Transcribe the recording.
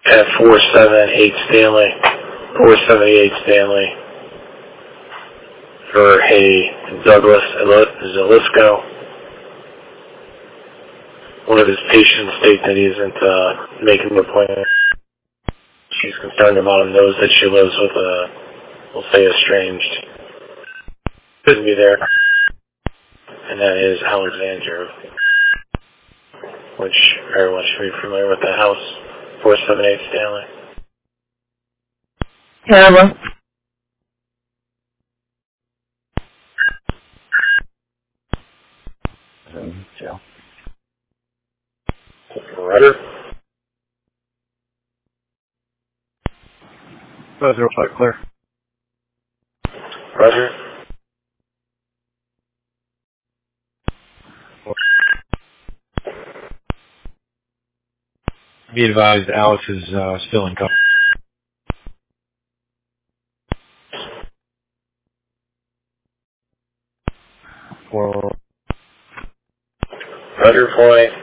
at 478 Stanley, 478 Stanley, for a Douglas Zalisco. One of his patients states that he isn't making the appointment. She's concerned about him, knows that she lives with we'll say estranged. Couldn't be there. And that is Alexandra, which everyone should be familiar with the house, 478 Stanley. Hello. Joe. Roger. 505 clear. Roger. Be advised, Alex is still in custody. Roger, point.